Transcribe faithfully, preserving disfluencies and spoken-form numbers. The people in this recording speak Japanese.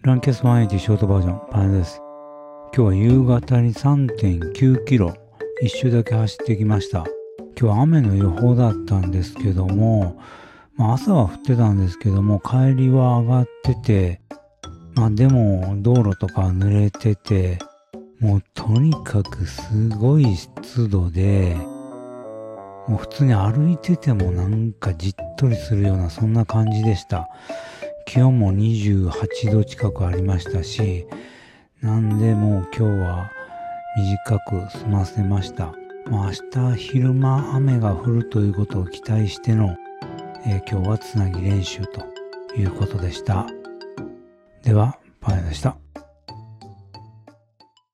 ランキャスワンエイティショートバージョン、パネです。今日は夕方に さんてんきゅうキロ、一周だけ走ってきました。今日は雨の予報だったんですけども、まあ、朝は降ってたんですけども、帰りは上がってて、まあでも道路とか濡れてて、もうとにかくすごい湿度で、もう普通に歩いててもなんかじっとりするようなそんな感じでした。気温もにじゅうはちど近くありましたし、なんでもう今日は短く済ませました。まあ明日昼間雨が降るということを期待しての、えー、今日はつなぎ練習ということでした。では、パン屋でした。